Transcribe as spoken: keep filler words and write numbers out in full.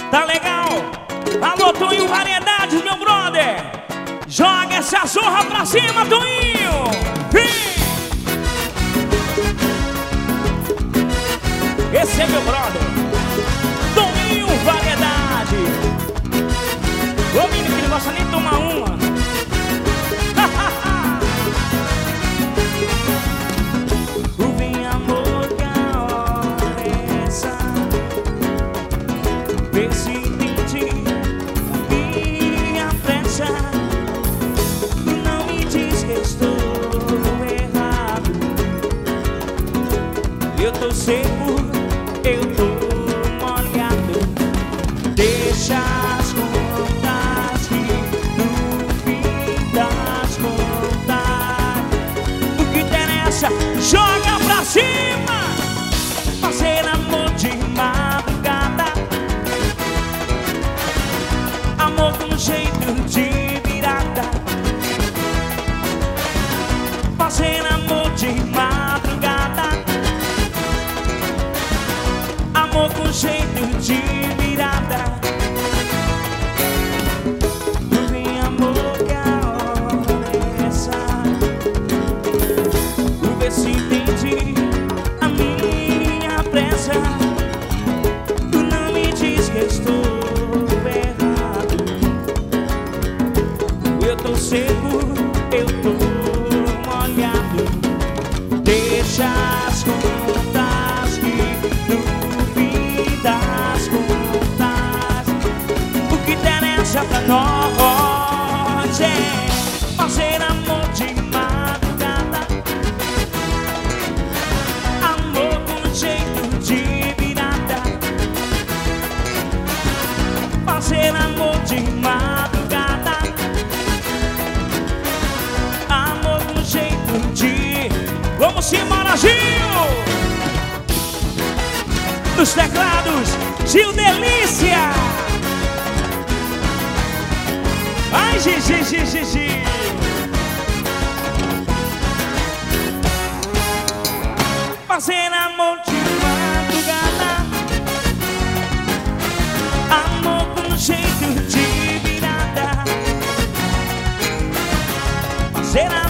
Tá legal? Alô, Toninho Variedades, meu brother. Joga essa zorra pra cima, Toninho. Vem. Esse é meu brother, Toninho Variedade. Ô menino que não gosta nem de tomar uma. Vem amor que a hora é essa. Vê se entende minha pressa. Não me diz que estou errado. Eu tô seco, eu tô molhado. Deixa as contas que no fim das contas o que interessa, joga pra cima. Fazer amor de madrugada, amor com jeito de virada. Fazer amor de madrugada, amor com jeito de virada. Vem amor que a hora é essa. Vê se entende a minha pressa. Tu não me diz que estou errado. Eu tô seco, eu tô molhado. Deixa as contas que no fim das contas o que interessa pra nós é fazer amor de madrugada, amor com jeito de virada. Fazer amor de madrugada, amor com jeito de... Vamos embora, Gil! Nos teclados, Gil Delícia! Ai, Gigi, Gigi, Gigi! Fazer amor de madrugada, amor com jeito de virada. Fazer amor